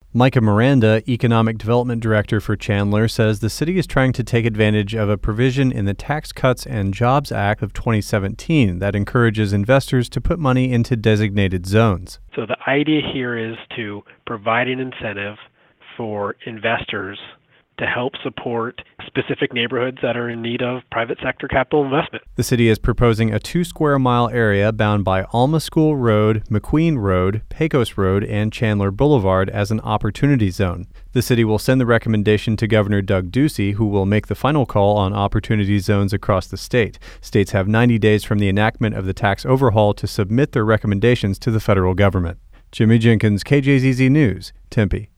Micah Miranda, Economic Development Director for Chandler, says the city is trying to take advantage of a provision in the Tax Cuts and Jobs Act of 2017 that encourages investors to put money into designated zones. So the idea here is to provide an incentive for investors to help support specific neighborhoods that are in need of private sector capital investment. The city is proposing a 2-square-mile area bound by Alma School Road, McQueen Road, Pecos Road, and Chandler Boulevard as an opportunity zone. The city will send the recommendation to Governor Doug Ducey, who will make the final call on opportunity zones across the state. States have 90 days from the enactment of the tax overhaul to submit their recommendations to the federal government. Jimmy Jenkins, KJZZ News, Tempe.